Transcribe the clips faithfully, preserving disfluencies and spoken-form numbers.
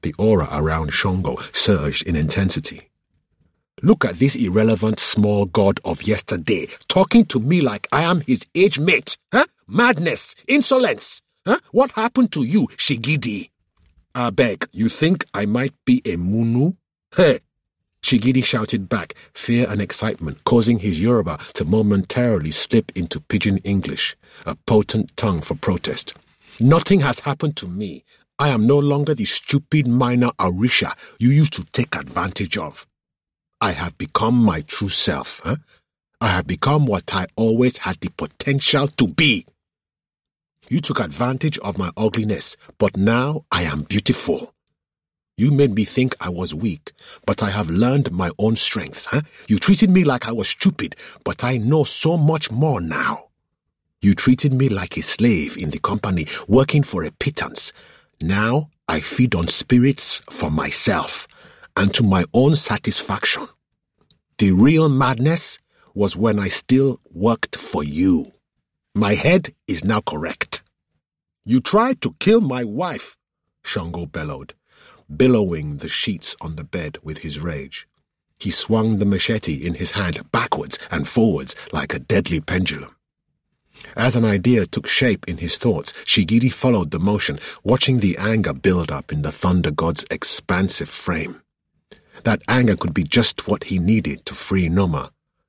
The aura around Shongo surged in intensity. Look at this irrelevant small god of yesterday, talking to me like I am his age mate. Huh? Madness, insolence. Huh? What happened to you, Shigidi? I beg, you think I might be a Munu? Hey! Shigidi shouted back, fear and excitement causing his Yoruba to momentarily slip into pidgin English, a potent tongue for protest. Nothing has happened to me. I am no longer the stupid minor Orisha you used to take advantage of. I have become my true self. Huh? I have become what I always had the potential to be. You took advantage of my ugliness, but now I am beautiful. You made me think I was weak, but I have learned my own strengths. Huh? You treated me like I was stupid, but I know so much more now. You treated me like a slave in the company, working for a pittance. Now I feed on spirits for myself and to my own satisfaction. The real madness was when I still worked for you. My head is now correct. You tried to kill my wife, Shongo bellowed, billowing the sheets on the bed with his rage. He swung the machete in his hand backwards and forwards like a deadly pendulum. As an idea took shape in his thoughts, Shigidi followed the motion, watching the anger build up in the Thunder God's expansive frame. That anger could be just what he needed to free Noma.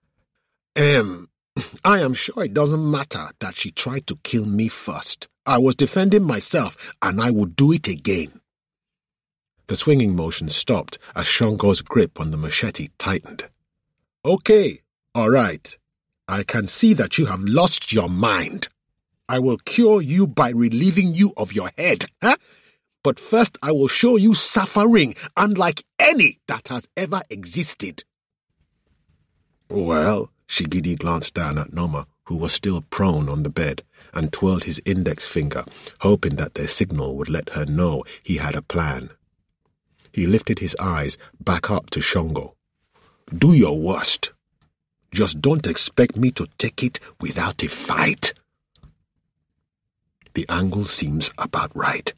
Um, I am sure it doesn't matter that she tried to kill me first. I was defending myself, and I would do it again. The swinging motion stopped as Shongo's grip on the machete tightened. Okay, all right. I can see that you have lost your mind. I will cure you by relieving you of your head, huh? But first I will show you suffering unlike any that has ever existed. Well, Shigidi glanced down at Noma, who was still prone on the bed, and twirled his index finger, hoping that their signal would let her know he had a plan. He lifted his eyes back up to Shongo. Do your worst. Just don't expect me to take it without a fight. The angle seems about right.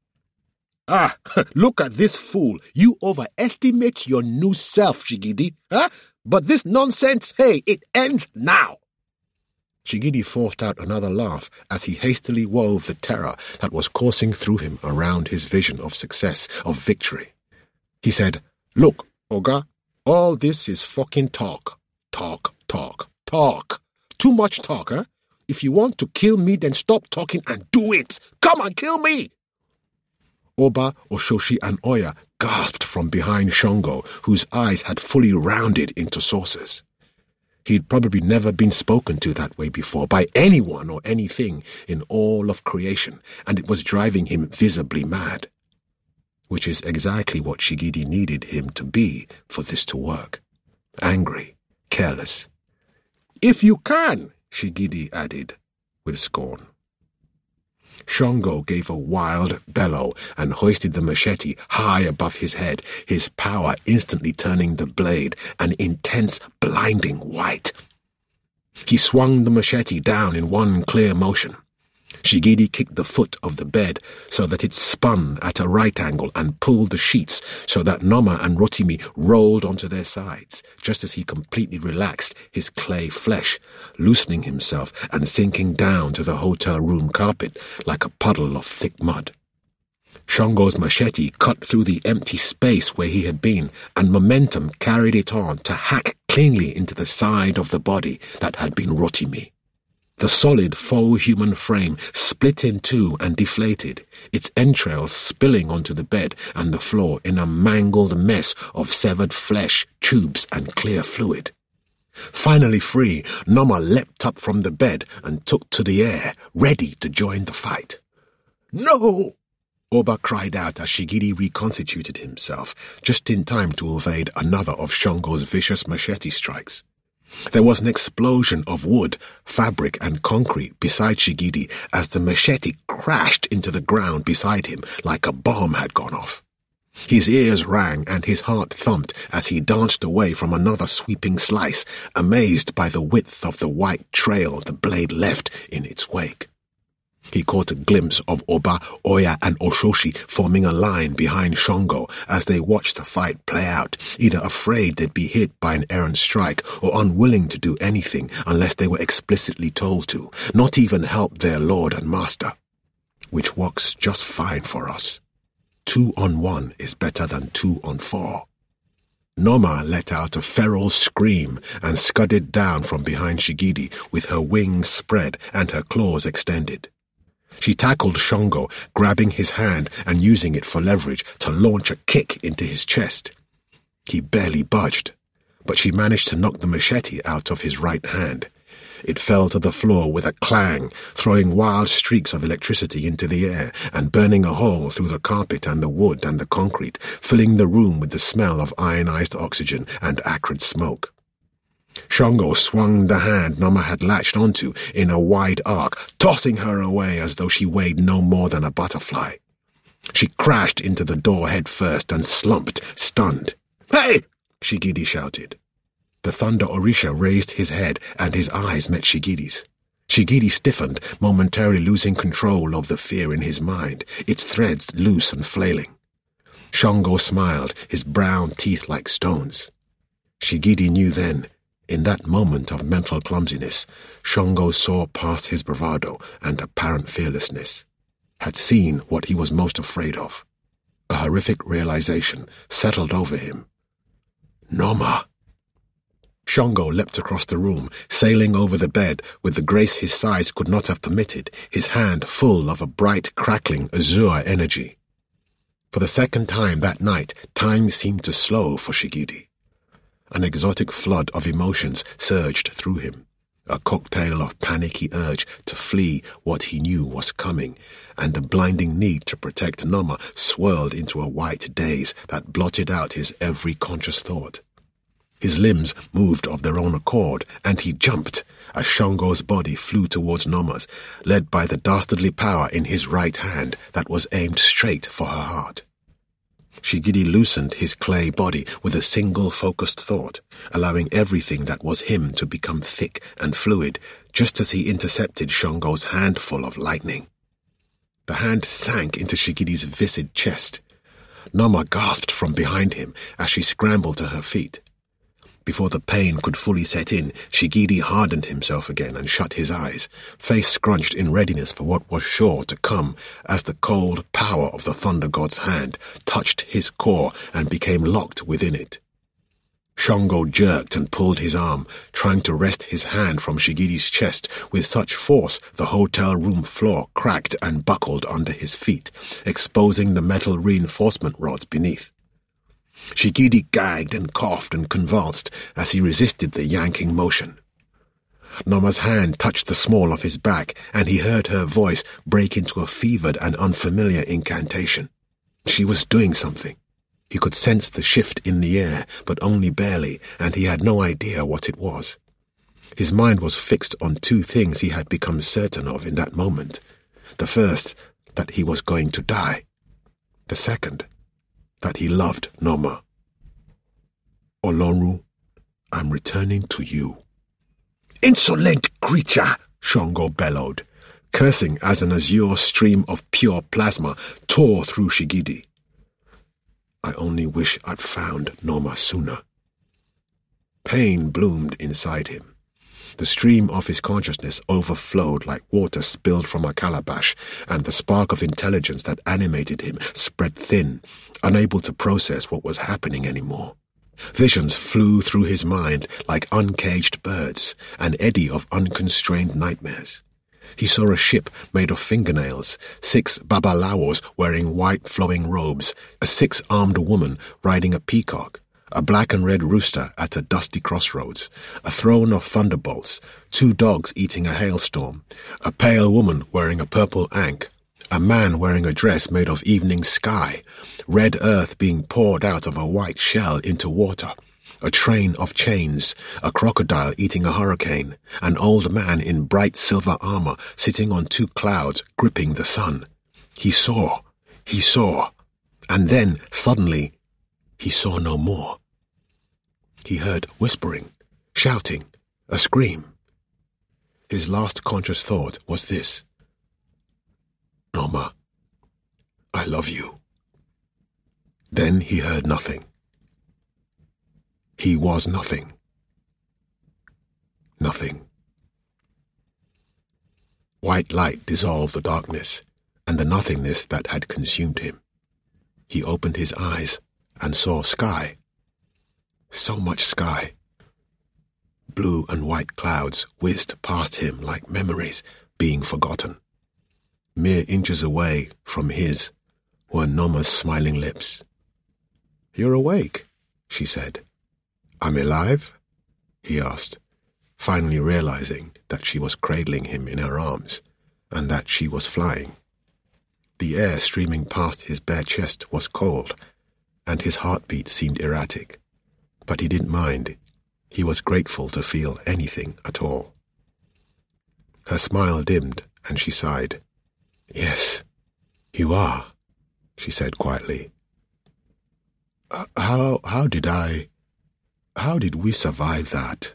Ah, look at this fool. You overestimate your new self, Shigidi. Huh? But this nonsense, hey, it ends now. Shigidi forced out another laugh as he hastily wove the terror that was coursing through him around his vision of success, of victory. He said, Look, Oga, all this is fucking talk. Talk, talk, talk. Too much talk, huh? If you want to kill me, then stop talking and do it. Come and kill me. Oba, Oshoshi, and Oya gasped from behind Shongo, whose eyes had fully rounded into saucers. He'd probably never been spoken to that way before by anyone or anything in all of creation, and it was driving him visibly mad. Which is exactly what Shigidi needed him to be for this to work. Angry, careless. If you can, Shigidi added, with scorn. Shongo gave a wild bellow and hoisted the machete high above his head, his power instantly turning the blade an intense, blinding white. He swung the machete down in one clear motion. Shigidi kicked the foot of the bed so that it spun at a right angle and pulled the sheets so that Noma and Rotimi rolled onto their sides, just as he completely relaxed his clay flesh, loosening himself and sinking down to the hotel room carpet like a puddle of thick mud. Shongo's machete cut through the empty space where he had been, and momentum carried it on to hack cleanly into the side of the body that had been Rotimi. The solid faux human frame split in two and deflated, its entrails spilling onto the bed and the floor in a mangled mess of severed flesh, tubes, and clear fluid. Finally free, Noma leapt up from the bed and took to the air, ready to join the fight. No! Oba cried out as Shigidi reconstituted himself, just in time to evade another of Shongo's vicious machete strikes. There was an explosion of wood, fabric, and concrete beside Shigidi as the machete crashed into the ground beside him like a bomb had gone off. His ears rang and his heart thumped as he danced away from another sweeping slice, amazed by the width of the white trail the blade left in its wake. He caught a glimpse of Oba, Oya, and Oshoshi forming a line behind Shongo as they watched the fight play out, either afraid they'd be hit by an errant strike or unwilling to do anything unless they were explicitly told to, not even help their lord and master. Which works just fine for us. Two on one is better than two on four. Noma let out a feral scream and scudded down from behind Shigidi with her wings spread and her claws extended. She tackled Shongo, grabbing his hand and using it for leverage to launch a kick into his chest. He barely budged, but she managed to knock the machete out of his right hand. It fell to the floor with a clang, throwing wild streaks of electricity into the air and burning a hole through the carpet and the wood and the concrete, filling the room with the smell of ionized oxygen and acrid smoke. Shongo swung the hand Noma had latched onto in a wide arc, tossing her away as though she weighed no more than a butterfly. She crashed into the door head first and slumped, stunned. "Hey!" Shigidi shouted. The Thunder Orisha raised his head and his eyes met Shigidi's. Shigidi stiffened, momentarily losing control of the fear in his mind, its threads loose and flailing. Shongo smiled, his brown teeth like stones. Shigidi knew then, in that moment of mental clumsiness, Shongo saw past his bravado and apparent fearlessness, had seen what he was most afraid of. A horrific realization settled over him. Noma! Shongo leapt across the room, sailing over the bed with the grace his size could not have permitted, his hand full of a bright, crackling, azure energy. For the second time that night, time seemed to slow for Shigidi. An exotic flood of emotions surged through him, a cocktail of panicky urge to flee what he knew was coming, and a blinding need to protect Noma swirled into a white daze that blotted out his every conscious thought. His limbs moved of their own accord, and he jumped as Shongo's body flew towards Noma's, led by the dastardly power in his right hand that was aimed straight for her heart. Shigidi loosened his clay body with a single focused thought, allowing everything that was him to become thick and fluid, just as he intercepted Shongo's handful of lightning. The hand sank into Shigidi's viscid chest. Noma gasped from behind him as she scrambled to her feet. Before the pain could fully set in, Shigidi hardened himself again and shut his eyes, face scrunched in readiness for what was sure to come as the cold power of the Thunder God's hand touched his core and became locked within it. Shongo jerked and pulled his arm, trying to wrest his hand from Shigidi's chest with such force the hotel room floor cracked and buckled under his feet, exposing the metal reinforcement rods beneath. Shigidi gagged and coughed and convulsed as he resisted the yanking motion. Noma's hand touched the small of his back, and he heard her voice break into a fevered and unfamiliar incantation. She was doing something. He could sense the shift in the air, but only barely, and he had no idea what it was. His mind was fixed on two things he had become certain of in that moment. The first, that he was going to die. The second, that he loved Noma. Oloru, I'm returning to you. Insolent creature, Shongo bellowed, cursing as an azure stream of pure plasma tore through Shigidi. I only wish I'd found Noma sooner. Pain bloomed inside him. The stream of his consciousness overflowed like water spilled from a calabash, and the spark of intelligence that animated him spread thin, unable to process what was happening anymore. Visions flew through his mind like uncaged birds, an eddy of unconstrained nightmares. He saw a ship made of fingernails, six babalawos wearing white flowing robes, a six-armed woman riding a peacock, a black and red rooster at a dusty crossroads, a throne of thunderbolts, two dogs eating a hailstorm, a pale woman wearing a purple ankh, a man wearing a dress made of evening sky, red earth being poured out of a white shell into water, a train of chains, a crocodile eating a hurricane, an old man in bright silver armor sitting on two clouds gripping the sun. He saw, he saw, and then, suddenly, he saw no more. He heard whispering, shouting, a scream. His last conscious thought was this: Noma, I love you. Then he heard nothing. He was nothing. Nothing. White light dissolved the darkness and the nothingness that had consumed him. He opened his eyes and saw sky. So much sky. Blue and white clouds whizzed past him like memories being forgotten. Mere inches away from his were Noma's smiling lips. "You're awake," she said. "I'm alive?" he asked, finally realizing that she was cradling him in her arms and that she was flying. The air streaming past his bare chest was cold, and his heartbeat seemed erratic. But he didn't mind. He was grateful to feel anything at all. Her smile dimmed, and she sighed. "Yes, you are," she said quietly. Uh, how, how did I, how did we survive that?"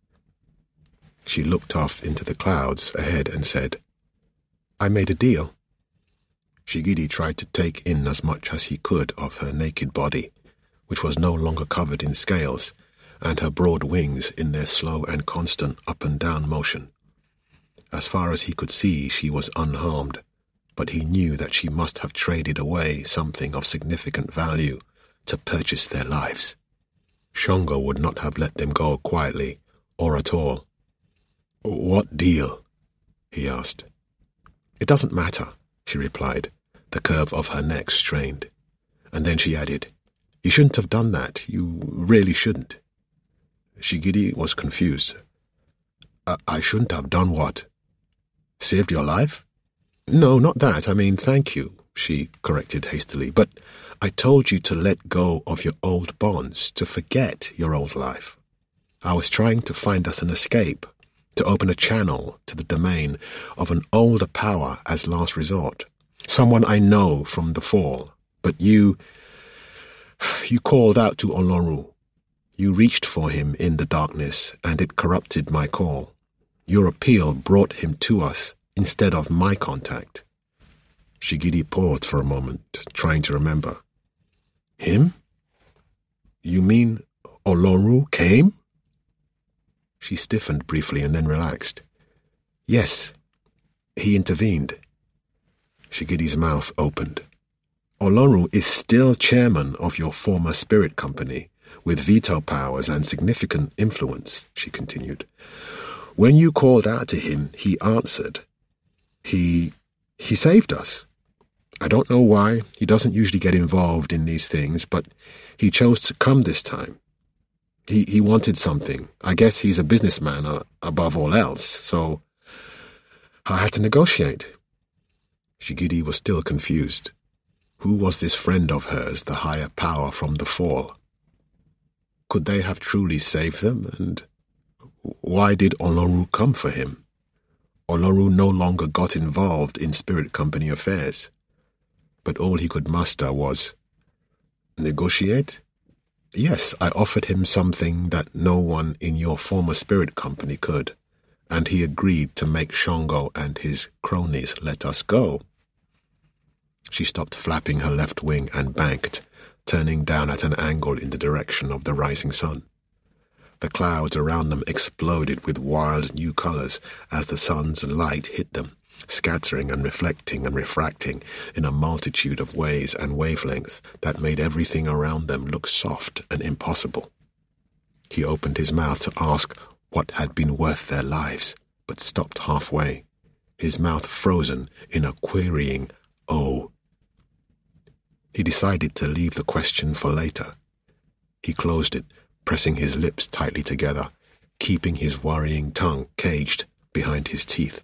She looked off into the clouds ahead and said, "I made a deal." Shigidi tried to take in as much as he could of her naked body, which was no longer covered in scales, and her broad wings in their slow and constant up-and-down motion. As far as he could see, she was unharmed, but he knew that she must have traded away something of significant value to purchase their lives. Shongo would not have let them go quietly, or at all. "What deal?" he asked. "It doesn't matter," she replied, the curve of her neck strained. And then she added, "You shouldn't have done that. You really shouldn't." Shigidi was confused. I, I shouldn't have done what? Saved your life? No, not that. I mean, thank you, she corrected hastily. But I told you to let go of your old bonds, to forget your old life. I was trying to find us an escape, to open a channel to the domain of an older power as last resort. Someone I know from the fall. But you... You called out to Oloru. You reached for him in the darkness, and it corrupted my call. Your appeal brought him to us instead of my contact. Shigidi paused for a moment, trying to remember. Him? You mean Oloru came? She stiffened briefly and then relaxed. Yes, he intervened. Shigidi's mouth opened. Oloru is still chairman of your former spirit company, with veto powers and significant influence, she continued. When you called out to him, he answered. He... he saved us. I don't know why. He doesn't usually get involved in these things, but he chose to come this time. He he wanted something. I guess he's a businessman uh, above all else, so I had to negotiate. Shigidi was still confused. Who was this friend of hers, the higher power from the fall? Could they have truly saved them, and why did Oloru come for him? Oloru no longer got involved in spirit company affairs, but all he could muster was, negotiate? Yes, I offered him something that no one in your former spirit company could, and he agreed to make Shongo and his cronies let us go. She stopped flapping her left wing and banked, turning down at an angle in the direction of the rising sun. The clouds around them exploded with wild new colors as the sun's light hit them, scattering and reflecting and refracting in a multitude of ways and wavelengths that made everything around them look soft and impossible. He opened his mouth to ask what had been worth their lives, but stopped halfway, his mouth frozen in a querying "oh." He decided to leave the question for later. He closed it, pressing his lips tightly together, keeping his worrying tongue caged behind his teeth.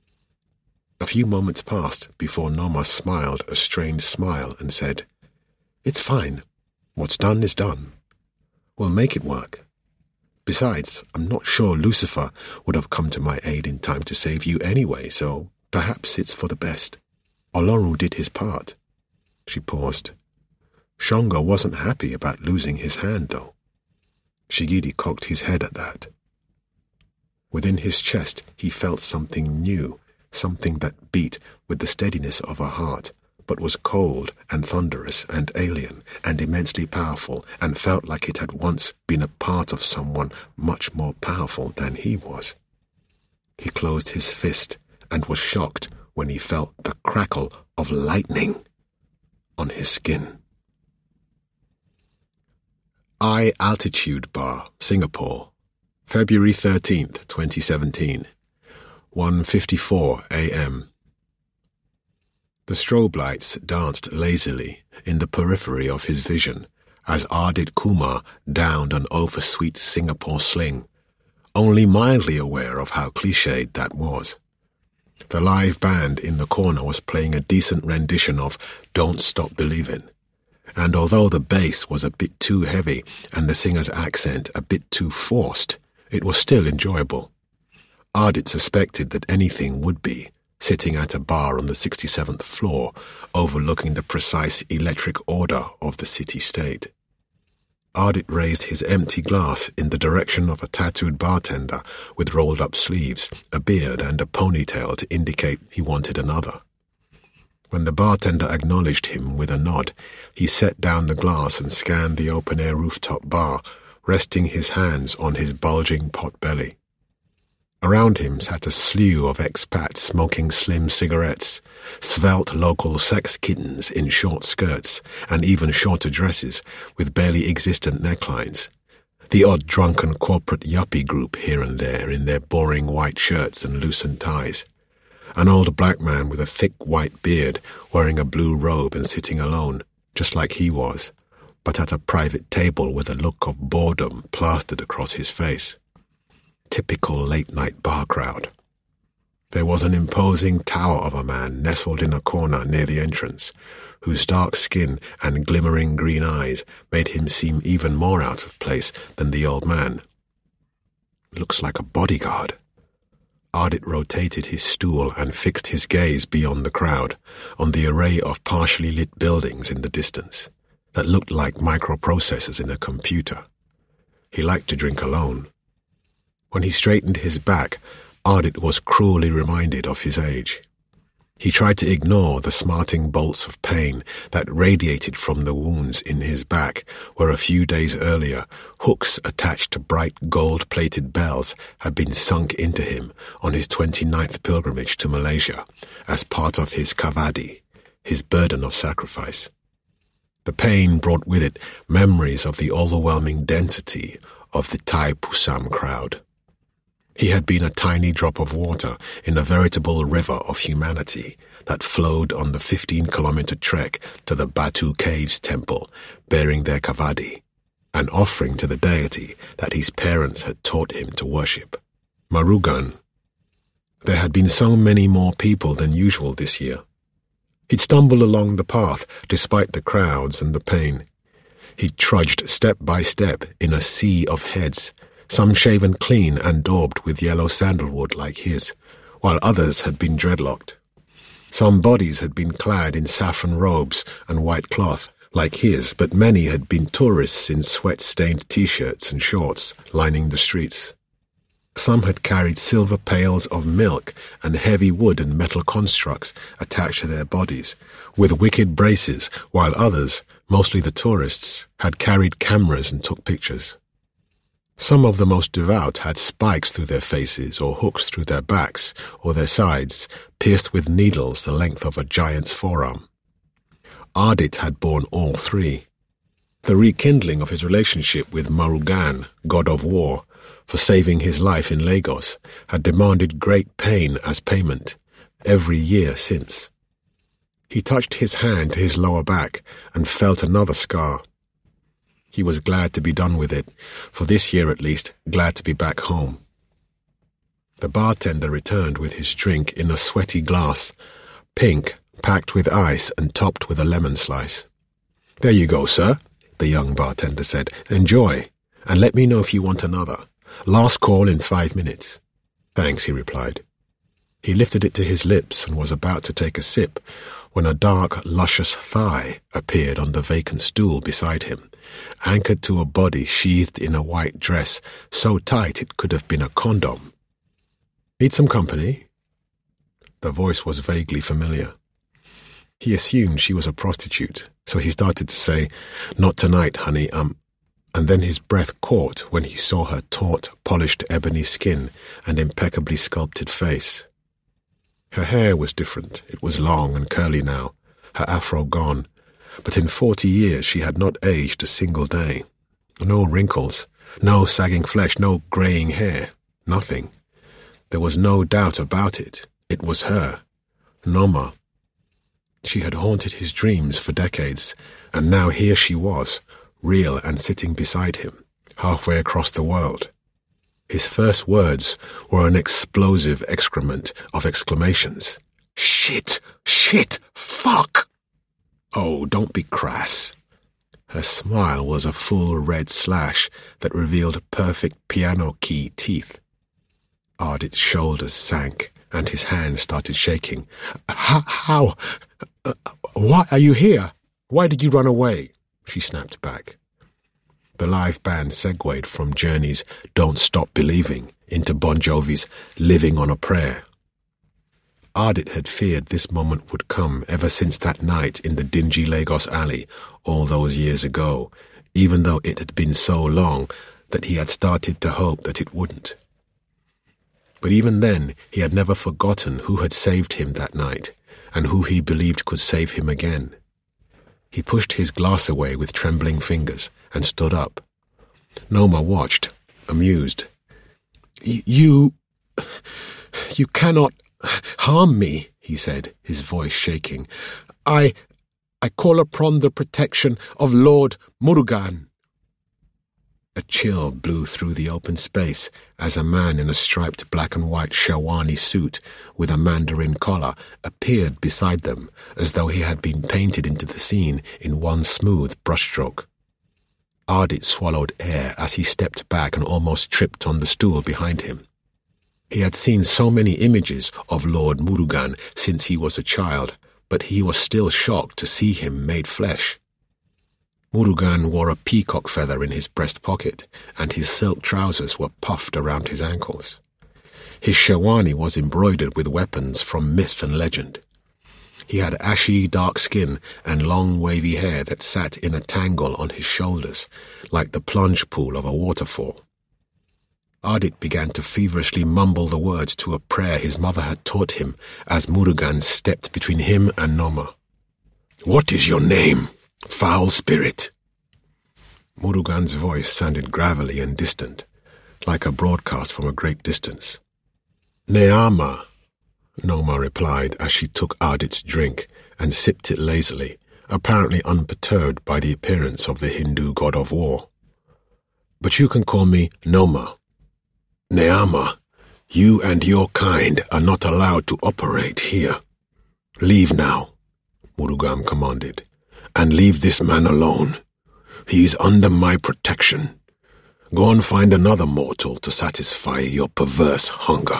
A few moments passed before Noma smiled a strange smile and said, It's fine. What's done is done. We'll make it work. Besides, I'm not sure Lucifer would have come to my aid in time to save you anyway, so perhaps it's for the best. Oloru did his part. She paused. Shongo wasn't happy about losing his hand, though. Shigidi cocked his head at that. Within his chest he felt something new, something that beat with the steadiness of a heart, but was cold and thunderous and alien and immensely powerful, and felt like it had once been a part of someone much more powerful than he was. He closed his fist and was shocked when he felt the crackle of lightning on his skin. I Altitude Bar, Singapore, February thirteenth, twenty seventeen, one fifty-four a m The strobe lights danced lazily in the periphery of his vision as Ardit Kumar downed an oversweet Singapore sling, only mildly aware of how cliched that was. The live band in the corner was playing a decent rendition of Don't Stop Believin', and although the bass was a bit too heavy and the singer's accent a bit too forced, it was still enjoyable. Ardit suspected that anything would be, sitting at a bar on the sixty-seventh floor, overlooking the precise electric order of the city-state. Ardit raised his empty glass in the direction of a tattooed bartender with rolled-up sleeves, a beard, and a ponytail to indicate he wanted another. When the bartender acknowledged him with a nod, he set down the glass and scanned the open-air rooftop bar, resting his hands on his bulging pot-belly. Around him sat a slew of expats smoking slim cigarettes, svelte local sex kittens in short skirts and even shorter dresses with barely existent necklines, the odd drunken corporate yuppie group here and there in their boring white shirts and loosened ties, an old black man with a thick white beard wearing a blue robe and sitting alone, just like he was, but at a private table with a look of boredom plastered across his face. Typical late-night bar crowd. There was an imposing tower of a man nestled in a corner near the entrance, whose dark skin and glimmering green eyes made him seem even more out of place than the old man. Looks like a bodyguard. Ardit rotated his stool and fixed his gaze beyond the crowd, on the array of partially lit buildings in the distance, that looked like microprocessors in a computer. He liked to drink alone. When he straightened his back, Ardit was cruelly reminded of his age. He tried to ignore the smarting bolts of pain that radiated from the wounds in his back, where a few days earlier, hooks attached to bright gold-plated bells had been sunk into him on his twenty-ninth pilgrimage to Malaysia as part of his kavadi, his burden of sacrifice. The pain brought with it memories of the overwhelming density of the Thai Pusam crowd. He had been a tiny drop of water in a veritable river of humanity that flowed on the fifteen-kilometer trek to the Batu Caves temple, bearing their kavadi, an offering to the deity that his parents had taught him to worship. Murugan. There had been so many more people than usual this year. He'd stumbled along the path despite the crowds and the pain. He trudged step by step in a sea of heads, some shaven clean and daubed with yellow sandalwood like his, while others had been dreadlocked. Some bodies had been clad in saffron robes and white cloth like his, but many had been tourists in sweat-stained t-shirts and shorts lining the streets. Some had carried silver pails of milk and heavy wood and metal constructs attached to their bodies, with wicked braces, while others, mostly the tourists, had carried cameras and took pictures. Some of the most devout had spikes through their faces or hooks through their backs or their sides, pierced with needles the length of a giant's forearm. Ardit had borne all three. The rekindling of his relationship with Murugan, god of war, for saving his life in Lagos, had demanded great pain as payment, every year since. He touched his hand to his lower back and felt another scar. He was glad to be done with it, for this year at least, glad to be back home. The bartender returned with his drink in a sweaty glass, pink, packed with ice and topped with a lemon slice. "There you go, sir," the young bartender said. "Enjoy, and let me know if you want another. Last call in five minutes." "Thanks," he replied. He lifted it to his lips and was about to take a sip when a dark, luscious thigh appeared on the vacant stool beside him, anchored to a body sheathed in a white dress so tight it could have been a condom. "Need some company?" The voice was vaguely familiar. He assumed she was a prostitute, so he started to say, "Not tonight, honey, um..." And then his breath caught when he saw her taut, polished ebony skin and impeccably sculpted face. Her hair was different. It was long and curly now, her afro gone, but in forty years she had not aged a single day. No wrinkles, no sagging flesh, no greying hair, nothing. There was no doubt about it. It was her, Noma. She had haunted his dreams for decades, and now here she was, real and sitting beside him, halfway across the world. His first words were an explosive excrement of exclamations. "Shit! Shit! Fuck!" "Oh, don't be crass." Her smile was a full red slash that revealed perfect piano key teeth. Ardit's shoulders sank, and his hands started shaking. How? How? Uh, why are you here? Why did you run away? She snapped back. The live band segued from Journey's Don't Stop Believing into Bon Jovi's Living on a Prayer. Ardit had feared this moment would come ever since that night in the dingy Lagos alley all those years ago, even though it had been so long that he had started to hope that it wouldn't. But even then, he had never forgotten who had saved him that night, and who he believed could save him again. He pushed his glass away with trembling fingers and stood up. Noma watched, amused. You... you cannot harm me, he said, his voice shaking. I... I call upon the protection of Lord Murugan. A chill blew through the open space as a man in a striped black and white Sherwani suit with a mandarin collar appeared beside them as though he had been painted into the scene in one smooth brushstroke. Ardit swallowed air as he stepped back and almost tripped on the stool behind him. He had seen so many images of Lord Murugan since he was a child, but he was still shocked to see him made flesh. Murugan wore a peacock feather in his breast pocket, and his silk trousers were puffed around his ankles. His Sherwani was embroidered with weapons from myth and legend. He had ashy dark skin and long wavy hair that sat in a tangle on his shoulders, like the plunge pool of a waterfall. Ardit began to feverishly mumble the words to a prayer his mother had taught him as Murugan stepped between him and Noma. "What is your name, foul spirit?" Murugan's voice sounded gravelly and distant, like a broadcast from a great distance. "Neama," Noma replied as she took Ardit's drink and sipped it lazily, apparently unperturbed by the appearance of the Hindu god of war. "But you can call me Noma." "Neama, you and your kind are not allowed to operate here. Leave now," Murugan commanded, "and leave this man alone. He is under my protection. Go and find another mortal to satisfy your perverse hunger."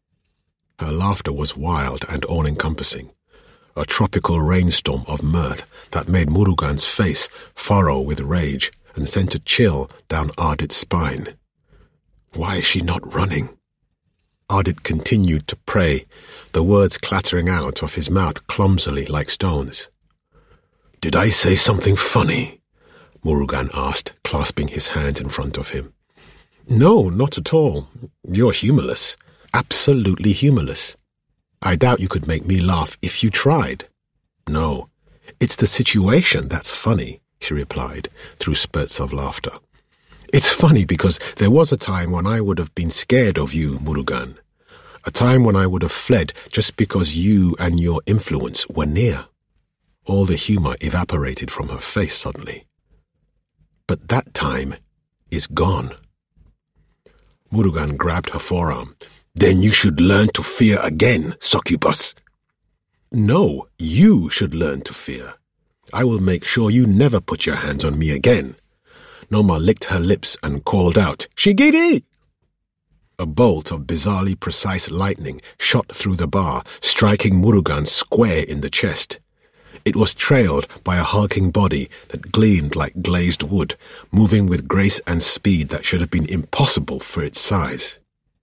Her laughter was wild and all-encompassing, a tropical rainstorm of mirth that made Murugan's face furrow with rage and sent a chill down Ardit's spine. Why is she not running? Ardit continued to pray, the words clattering out of his mouth clumsily like stones. "Did I say something funny?" Murugan asked, clasping his hands in front of him. "No, not at all. You're humorless. Absolutely humorless. I doubt you could make me laugh if you tried." "No, it's the situation that's funny," she replied, through spurts of laughter. "It's funny because there was a time when I would have been scared of you, Murugan. A time when I would have fled just because you and your influence were near." All the humor evaporated from her face suddenly. "But that time is gone." Murugan grabbed her forearm. "Then you should learn to fear again, succubus." "No, you should learn to fear. I will make sure you never put your hands on me again." Noma licked her lips and called out, "Shigidi!" A bolt of bizarrely precise lightning shot through the bar, striking Murugan square in the chest. It was trailed by a hulking body that gleamed like glazed wood, moving with grace and speed that should have been impossible for its size.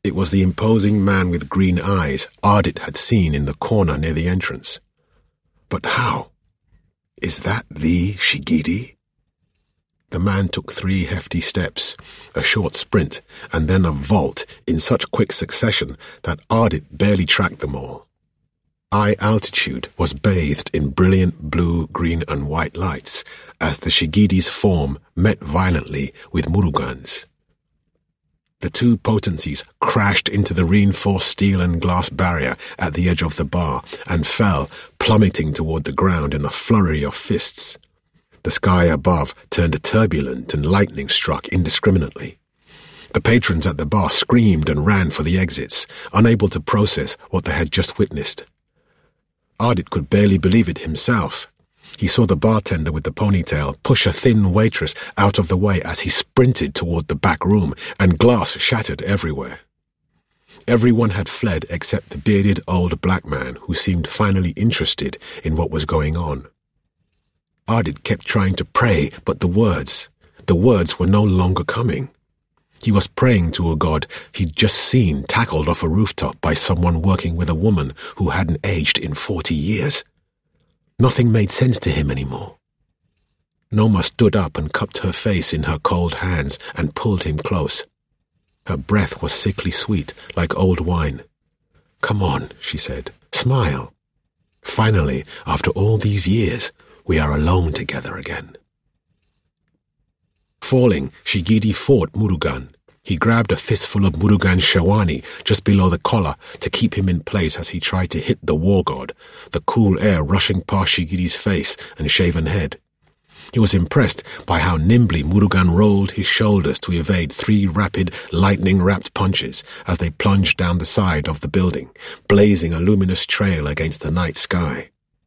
It was the imposing man with green eyes Ardit had seen in the corner near the entrance. But how? Is that the Shigidi? The man took three hefty steps, a short sprint, and then a vault in such quick succession that Ardit barely tracked them all. Eye altitude was bathed in brilliant blue, green, and white lights as the Shigidi's form met violently with Murugan's. The two potencies crashed into the reinforced steel and glass barrier at the edge of the bar and fell, plummeting toward the ground in a flurry of fists. The sky above turned turbulent and lightning struck indiscriminately. The patrons at the bar screamed and ran for the exits, unable to process what they had just witnessed. Ardit could barely believe it himself. He saw the bartender with the ponytail push a thin waitress out of the way as he sprinted toward the back room, and glass shattered everywhere. Everyone had fled except the bearded old black man who seemed finally interested in what was going on. Ardit kept trying to pray, but the words, the words were no longer coming. He was praying to a god he'd just seen tackled off a rooftop by someone working with a woman who hadn't aged in forty years. Nothing made sense to him anymore. Noma stood up and cupped her face in her cold hands and pulled him close. Her breath was sickly sweet, like old wine. "Come on," she said. "Smile. Finally, after all these years, we are alone together again." Falling, Shigidi fought Murugan. He grabbed a fistful of Murugan's shawani just below the collar to keep him in place as he tried to hit the war god, the cool air rushing past Shigidi's face and shaven head. He was impressed by how nimbly Murugan rolled his shoulders to evade three rapid, lightning-wrapped punches as they plunged down the side of the building, blazing a luminous trail against the night sky.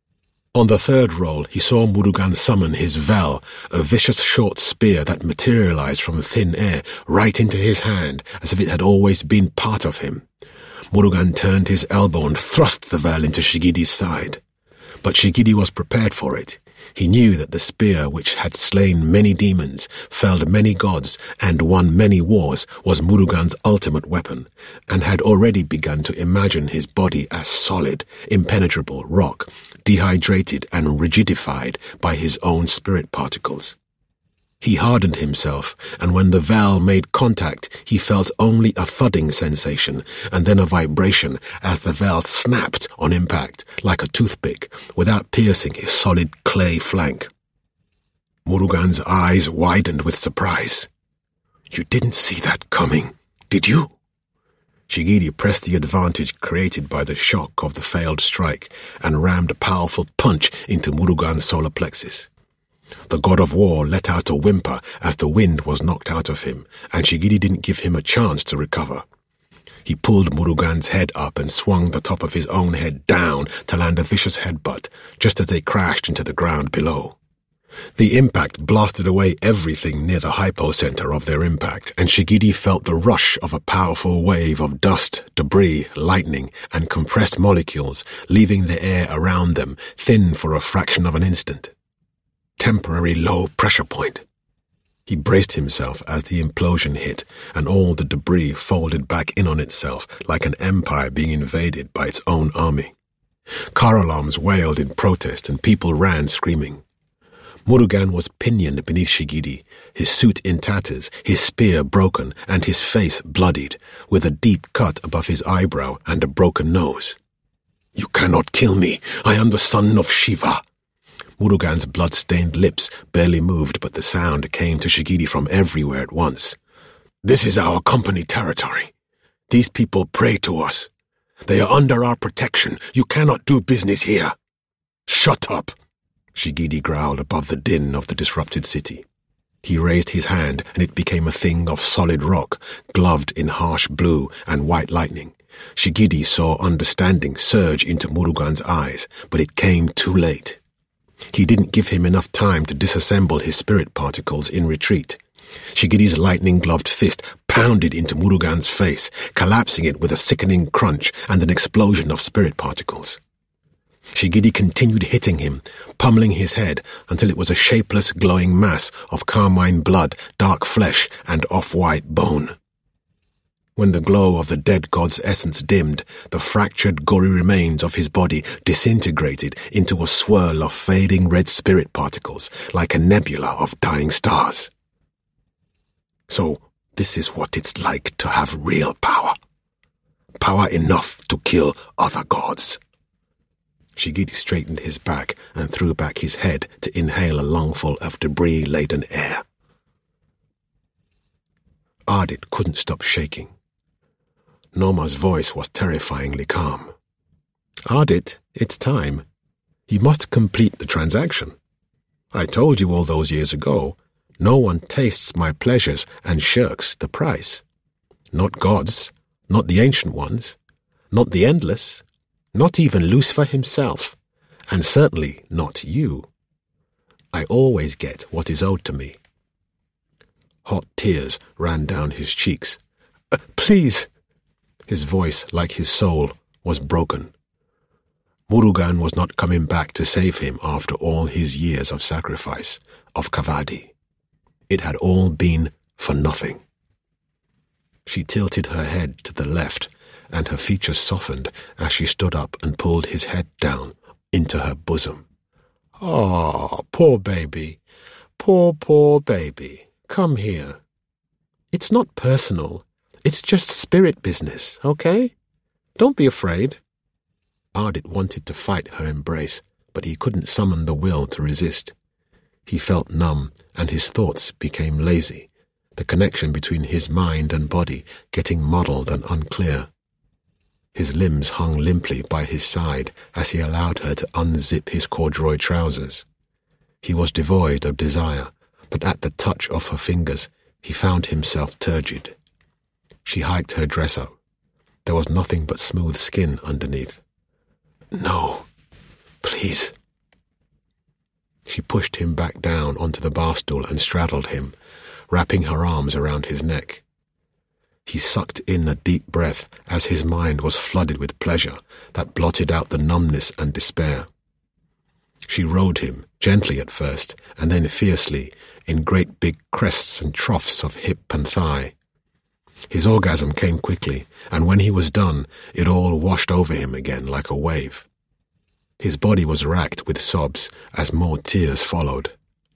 On the third roll, he saw Murugan summon his Vel, a vicious short spear that materialized from thin air right into his hand as if it had always been part of him. Murugan turned his elbow and thrust the Vel into Shigidi's side. But Shigidi was prepared for it. He knew that the spear, which had slain many demons, felled many gods, and won many wars, was Murugan's ultimate weapon, and had already begun to imagine his body as solid, impenetrable rock, dehydrated and rigidified by his own spirit particles. He hardened himself, and when the Vel made contact, he felt only a thudding sensation, and then a vibration as the Vel snapped on impact, like a toothpick, without piercing his solid clay flank. Murugan's eyes widened with surprise. "You didn't see that coming, did you?" Shigidi pressed the advantage created by the shock of the failed strike and rammed a powerful punch into Murugan's solar plexus. The god of war let out a whimper as the wind was knocked out of him, and Shigidi didn't give him a chance to recover. He pulled Murugan's head up and swung the top of his own head down to land a vicious headbutt, just as they crashed into the ground below. The impact blasted away everything near the hypocenter of their impact, and Shigidi felt the rush of a powerful wave of dust, debris, lightning, and compressed molecules, leaving the air around them thin for a fraction of an instant. Temporary low pressure point. He braced himself as the implosion hit, and all the debris folded back in on itself like an empire being invaded by its own army. Car alarms wailed in protest, and people ran screaming. Murugan was pinioned beneath Shigidi, his suit in tatters, his spear broken, and his face bloodied, with a deep cut above his eyebrow and a broken nose. "You cannot kill me. I am the son of Shiva." Murugan's blood-stained lips barely moved, but the sound came to Shigidi from everywhere at once. "This is our company territory. These people pray to us. They are under our protection. You cannot do business here." "Shut up," Shigidi growled above the din of the disrupted city. He raised his hand, and it became a thing of solid rock, gloved in harsh blue and white lightning. Shigidi saw understanding surge into Murugan's eyes, but it came too late. He didn't give him enough time to disassemble his spirit particles in retreat. Shigidi's lightning-gloved fist pounded into Murugan's face, collapsing it with a sickening crunch and an explosion of spirit particles. Shigidi continued hitting him, pummeling his head until it was a shapeless, glowing mass of carmine blood, dark flesh, and off-white bone. When the glow of the dead god's essence dimmed, the fractured, gory remains of his body disintegrated into a swirl of fading red spirit particles, like a nebula of dying stars. So, this is what it's like to have real power. Power enough to kill other gods. Shigidi straightened his back and threw back his head to inhale a lungful of debris-laden air. Ardit couldn't stop shaking. Norma's voice was terrifyingly calm. Ardit, it's time. You must complete the transaction. I told you all those years ago, no one tastes my pleasures and shirks the price. Not gods, not the ancient ones, not the endless, not even Lucifer himself, and certainly not you. I always get what is owed to me. Hot tears ran down his cheeks. Uh, please! His voice, like his soul, was broken. Murugan was not coming back to save him after all his years of sacrifice, of Kavadi. It had all been for nothing. She tilted her head to the left, and her features softened as she stood up and pulled his head down into her bosom. "Ah, poor baby. Poor, poor baby. Come here. It's not personal. It's just spirit business, okay? Don't be afraid." Ardit wanted to fight her embrace, but he couldn't summon the will to resist. He felt numb, and his thoughts became lazy, the connection between his mind and body getting muddled and unclear. His limbs hung limply by his side as he allowed her to unzip his corduroy trousers. He was devoid of desire, but at the touch of her fingers, he found himself turgid. She hiked her dress up. There was nothing but smooth skin underneath. "No, please." She pushed him back down onto the bar stool and straddled him, wrapping her arms around his neck. He sucked in a deep breath as his mind was flooded with pleasure that blotted out the numbness and despair. She rode him, gently at first, and then fiercely, in great big crests and troughs of hip and thigh. His orgasm came quickly, and when he was done, it all washed over him again like a wave. His body was racked with sobs as more tears followed.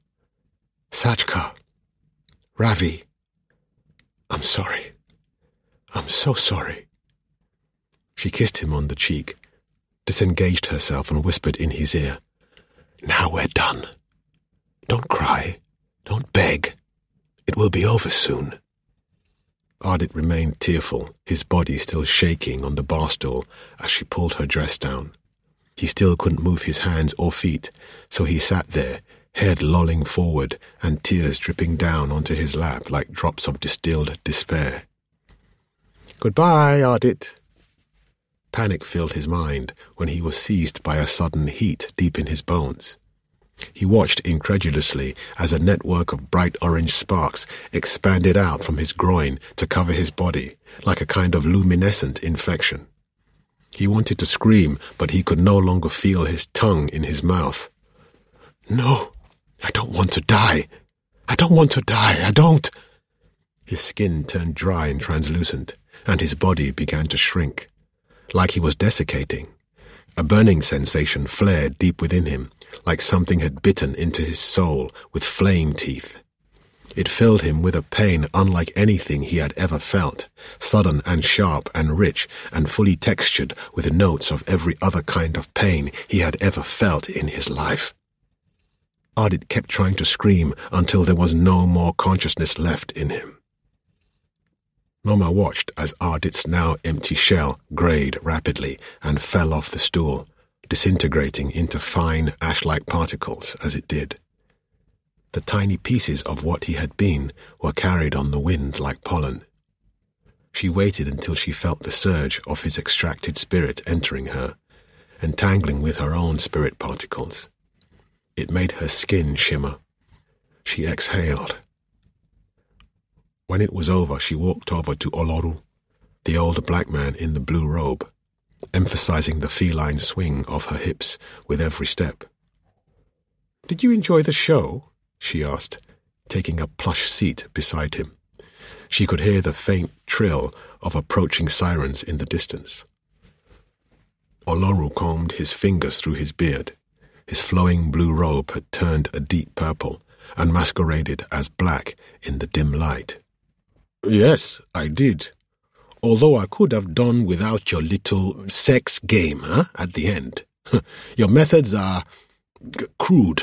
"Sachka, Ravi, I'm sorry. I'm so sorry." She kissed him on the cheek, disengaged herself and whispered in his ear, "Now we're done. Don't cry. Don't beg. It will be over soon." Ardit remained tearful, his body still shaking on the bar stool as she pulled her dress down. He still couldn't move his hands or feet, so he sat there, head lolling forward and tears dripping down onto his lap like drops of distilled despair. "Goodbye, Ardit." Panic filled his mind when he was seized by a sudden heat deep in his bones. He watched incredulously as a network of bright orange sparks expanded out from his groin to cover his body, like a kind of luminescent infection. He wanted to scream, but he could no longer feel his tongue in his mouth. "No, I don't want to die. I don't want to die. I don't." His skin turned dry and translucent, and his body began to shrink, like he was desiccating. A burning sensation flared deep within him, like something had bitten into his soul with flame teeth. It filled him with a pain unlike anything he had ever felt, sudden and sharp and rich and fully textured with notes of every other kind of pain he had ever felt in his life. Ardit kept trying to scream until there was no more consciousness left in him. Norma watched as Ardit's now empty shell grayed rapidly and fell off the stool, disintegrating into fine ash-like particles as it did. The tiny pieces of what he had been were carried on the wind like pollen. She waited until she felt the surge of his extracted spirit entering her, entangling with her own spirit particles. It made her skin shimmer. She exhaled. When it was over, she walked over to Oloru, the old black man in the blue robe, emphasizing the feline swing of her hips with every step. "Did you enjoy the show?" she asked, taking a plush seat beside him. She could hear the faint trill of approaching sirens in the distance. Oloru combed his fingers through his beard. His flowing blue robe had turned a deep purple and masqueraded as black in the dim light. Yes, I did. Although I could have done without your little sex game, huh, at the end. Your methods are g- crude.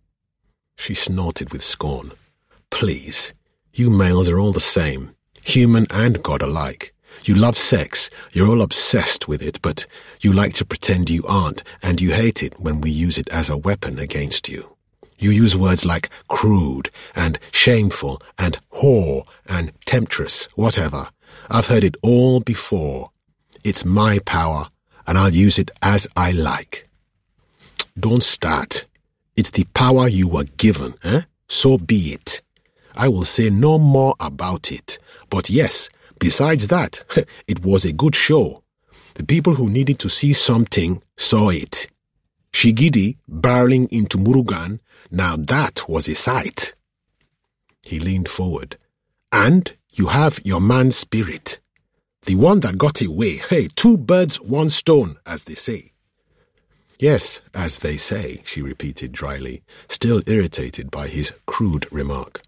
She snorted with scorn. Please, you males are all the same, human and god alike. You love sex, you're all obsessed with it, but you like to pretend you aren't, and you hate it when we use it as a weapon against you. You use words like crude, and shameful, and whore, and temptress, whatever. I've heard it all before. It's my power, and I'll use it as I like. Don't start. It's the power you were given, eh? So be it. I will say no more about it. But yes, besides that, it was a good show. The people who needed to see something saw it. Shigidi barreling into Murugan, now that was a sight. He leaned forward. And you have your man's spirit. The one that got away. Hey, two birds, one stone, as they say. Yes, as they say, she repeated dryly, still irritated by his crude remark.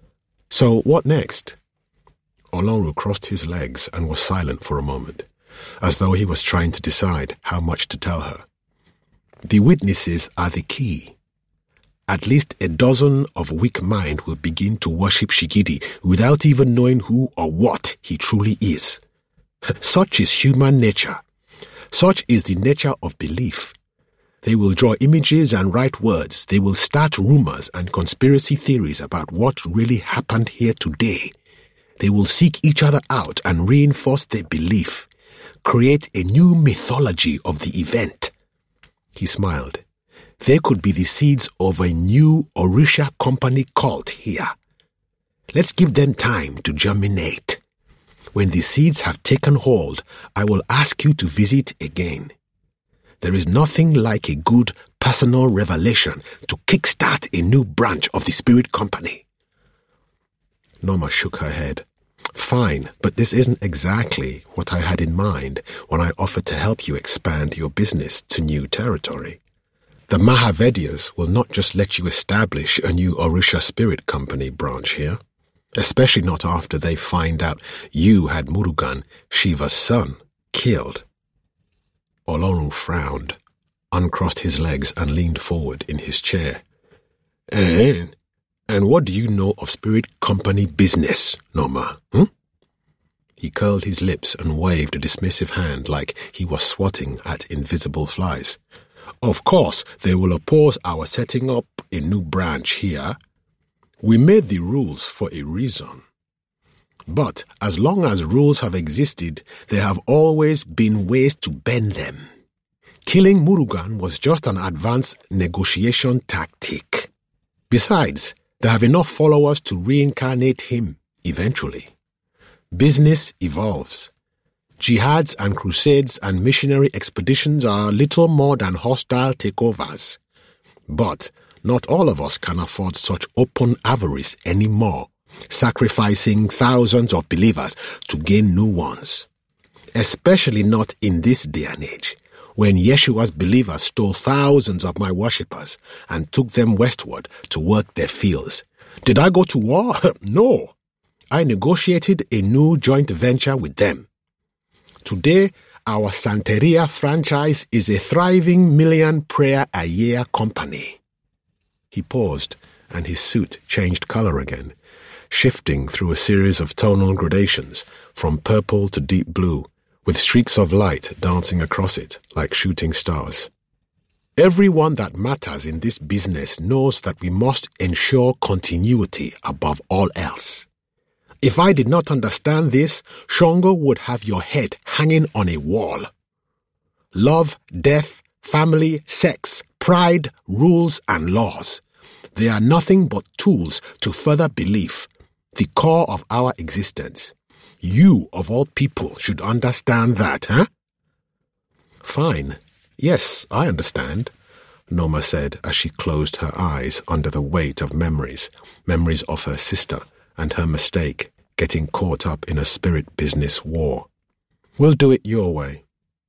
So what next? Oloru crossed his legs and was silent for a moment, as though he was trying to decide how much to tell her. The witnesses are the key. At least a dozen of weak mind will begin to worship Shigidi without even knowing who or what he truly is. Such is human nature. Such is the nature of belief. They will draw images and write words. They will start rumors and conspiracy theories about what really happened here today. They will seek each other out and reinforce their belief, create a new mythology of the event. He smiled. They could be the seeds of a new Orisha company cult here. Let's give them time to germinate. When the seeds have taken hold, I will ask you to visit again. There is nothing like a good personal revelation to kickstart a new branch of the spirit company. Norma shook her head. Fine, but this isn't exactly what I had in mind when I offered to help you expand your business to new territory. The Mahavedyas will not just let you establish a new Orisha spirit company branch here, especially not after they find out you had Murugan, Shiva's son, killed. Oloru frowned, uncrossed his legs and leaned forward in his chair. And, and what do you know of spirit company business, Norma? Hmm? He curled his lips and waved a dismissive hand like he was swatting at invisible flies. Of course, they will oppose our setting up a new branch here. We made the rules for a reason. But as long as rules have existed, there have always been ways to bend them. Killing Murugan was just an advanced negotiation tactic. Besides, they have enough followers to reincarnate him eventually. Business evolves. Jihads and crusades and missionary expeditions are little more than hostile takeovers. But not all of us can afford such open avarice anymore, sacrificing thousands of believers to gain new ones. Especially not in this day and age, when Yeshua's believers stole thousands of my worshippers and took them westward to work their fields. Did I go to war? No. I negotiated a new joint venture with them. Today, our Santeria franchise is a thriving million prayer a year company. He paused, and his suit changed color again, shifting through a series of tonal gradations, from purple to deep blue, with streaks of light dancing across it like shooting stars. Everyone that matters in this business knows that we must ensure continuity above all else. If I did not understand this, Shongo would have your head hanging on a wall. Love, death, family, sex, pride, rules, and laws. They are nothing but tools to further belief, the core of our existence. You, of all people, should understand that, huh? Fine. Yes, I understand, Norma said as she closed her eyes under the weight of memories, memories of her sister and her mistake getting caught up in a spirit business war. We'll do it your way.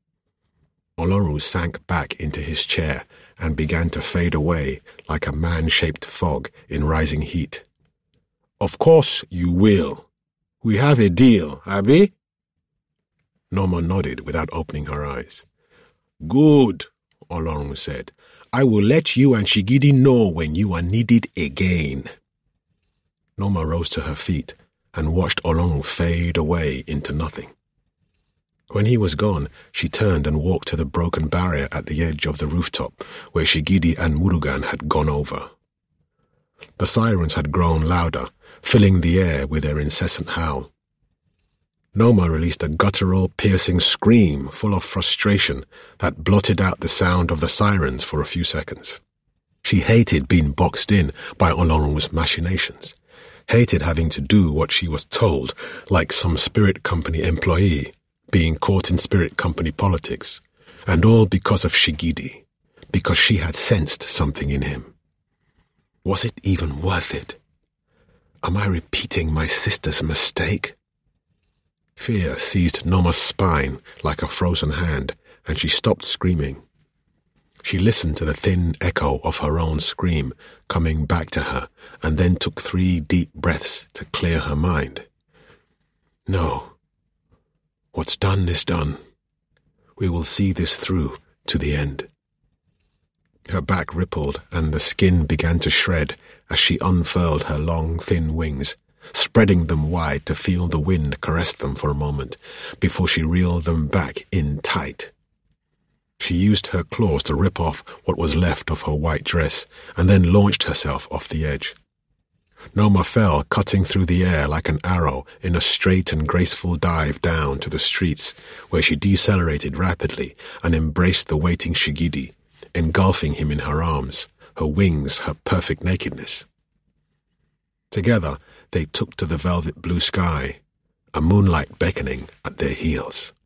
Olorun sank back into his chair and began to fade away like a man-shaped fog in rising heat. Of course you will. We have a deal, Abi? Norma nodded without opening her eyes. Good, Olorun said. I will let you and Shigidi know when you are needed again. Norma rose to her feet and watched Olorun fade away into nothing. When he was gone, she turned and walked to the broken barrier at the edge of the rooftop where Shigidi and Murugan had gone over. The sirens had grown louder, filling the air with their incessant howl. Norma released a guttural, piercing scream full of frustration that blotted out the sound of the sirens for a few seconds. She hated being boxed in by Olorun's machinations, hated having to do what she was told, like some spirit company employee, being caught in spirit company politics, and all because of Shigidi, because she had sensed something in him. Was it even worth it? Am I repeating my sister's mistake? Fear seized Norma's spine like a frozen hand, and she stopped screaming. She listened to the thin echo of her own scream coming back to her, and then took three deep breaths to clear her mind. No. What's done is done. We will see this through to the end. Her back rippled, and the skin began to shred as she unfurled her long, thin wings, spreading them wide to feel the wind caress them for a moment before she reeled them back in tight. She used her claws to rip off what was left of her white dress and then launched herself off the edge. Norma fell, cutting through the air like an arrow in a straight and graceful dive down to the streets, where she decelerated rapidly and embraced the waiting Shigidi, engulfing him in her arms, her wings her perfect nakedness. Together, they took to the velvet blue sky, a moonlight beckoning at their heels.